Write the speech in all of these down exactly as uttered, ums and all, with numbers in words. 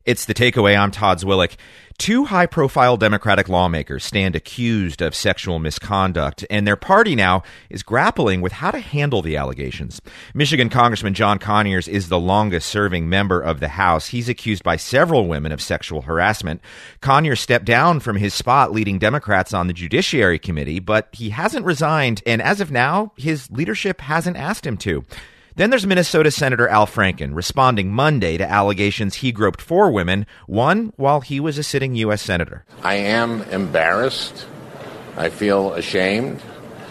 It's The Takeaway. I'm Todd Zwillich. Two high-profile Democratic lawmakers stand accused of sexual misconduct, and their party now is grappling with how to handle the allegations. Michigan Congressman John Conyers is the longest-serving member of the House. He's accused by several women of sexual harassment. Conyers stepped down from his spot leading Democrats on the Judiciary Committee, but he hasn't resigned, and as of now, his leadership hasn't asked him to. Then there's Minnesota Senator Al Franken responding Monday to allegations he groped four women, one while he was a sitting U S senator. I am embarrassed. I feel ashamed.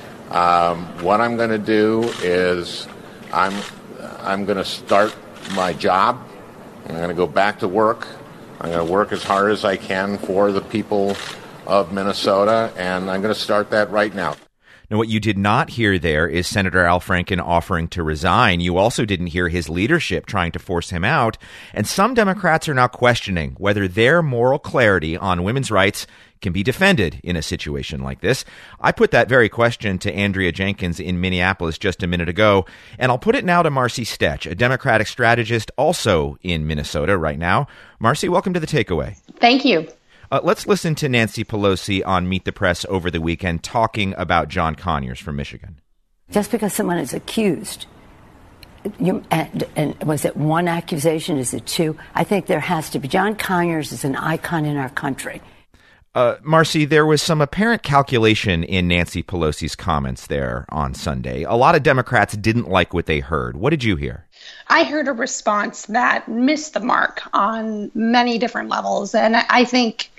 Um, what I'm going to do is I'm I'm going to start my job. I'm going to go back to work. I'm going to work as hard as I can for the people of Minnesota, and I'm going to start that right now. Now, what you did not hear there is Senator Al Franken offering to resign. You also didn't hear his leadership trying to force him out. And some Democrats are now questioning whether their moral clarity on women's rights can be defended in a situation like this. I put that very question to Andrea Jenkins in Minneapolis just a minute ago, and I'll put it now to Marcy Stetch, a Democratic strategist also in Minnesota right now. Marcy, welcome to The Takeaway. Thank you. Uh, let's listen to Nancy Pelosi on Meet the Press over the weekend talking about John Conyers from Michigan. Just because someone is accused, you, and, and was it one accusation? Is it two? I think there has to be. John Conyers is an icon in our country. Uh, Marcy, there was some apparent calculation in Nancy Pelosi's comments there on Sunday. A lot of Democrats didn't like what they heard. What did you hear? I heard a response that missed the mark on many different levels. And I think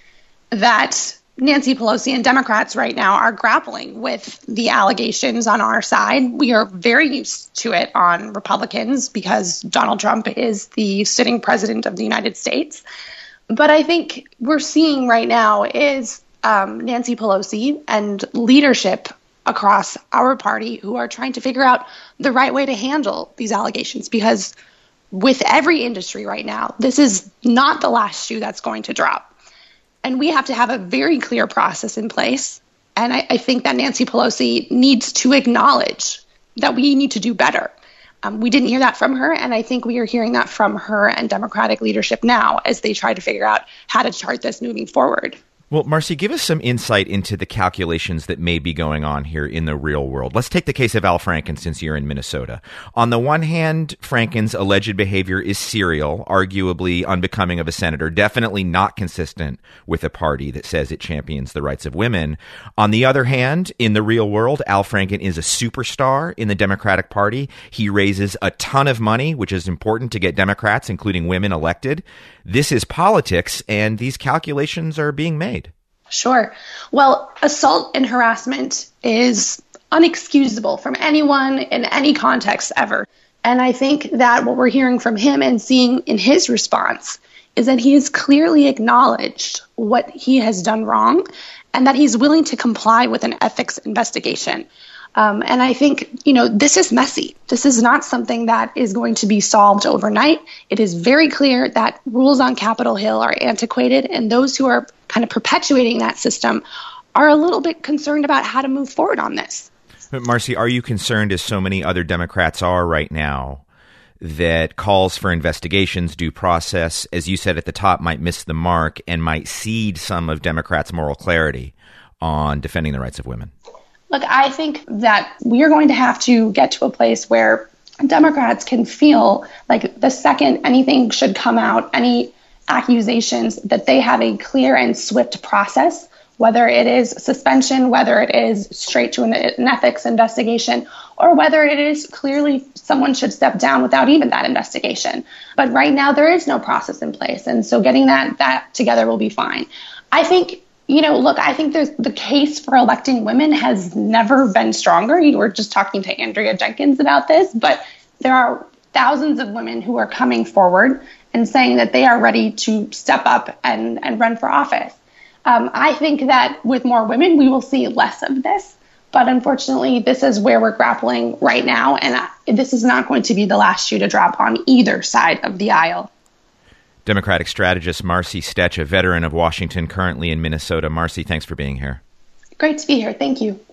that Nancy Pelosi and Democrats right now are grappling with the allegations on our side. We are very used to it on Republicans because Donald Trump is the sitting president of the United States. But I think we're seeing right now is um, Nancy Pelosi and leadership across our party who are trying to figure out the right way to handle these allegations, because with every industry right now, this is not the last shoe that's going to drop. And we have to have a very clear process in place. And I, I think that Nancy Pelosi needs to acknowledge that we need to do better. Um, we didn't hear that from her, and I think we are hearing that from her and Democratic leadership now as they try to figure out how to chart this moving forward. Well, Marcy, give us some insight into the calculations that may be going on here in the real world. Let's take the case of Al Franken, since you're in Minnesota. On the one hand, Franken's alleged behavior is serial, arguably unbecoming of a senator, definitely not consistent with a party that says it champions the rights of women. On the other hand, in the real world, Al Franken is a superstar in the Democratic Party. He raises a ton of money, which is important to get Democrats, including women, elected. This is politics, and these calculations are being made. Sure. Well, assault and harassment is unexcusable from anyone in any context ever. And I think that what we're hearing from him and seeing in his response is that he has clearly acknowledged what he has done wrong and that he's willing to comply with an ethics investigation. Um, and I think, you know, this is messy. This is not something that is going to be solved overnight. It is very clear that rules on Capitol Hill are antiquated, and those who are kind of perpetuating that system are a little bit concerned about how to move forward on this. But Marcy, are you concerned, as so many other Democrats are right now, that calls for investigations, due process, as you said at the top, might miss the mark and might cede some of Democrats' moral clarity on defending the rights of women? Look, I think that we are going to have to get to a place where Democrats can feel like the second anything should come out, any accusations, that they have a clear and swift process, whether it is suspension, whether it is straight to an, an ethics investigation, or whether it is clearly someone should step down without even that investigation. But right now, there is no process in place. And so getting that that together will be fine. I think You know, look, I think there's the case for electing women has never been stronger. You were just talking to Andrea Jenkins about this, but there are thousands of women who are coming forward and saying that they are ready to step up and, and run for office. Um, I think that with more women, we will see less of this. But unfortunately, this is where we're grappling right now. And I, this is not going to be the last shoe to drop on either side of the aisle. Democratic strategist Marcy Stetch, a veteran of Washington, currently in Minnesota. Marcy, thanks for being here. Great to be here. Thank you.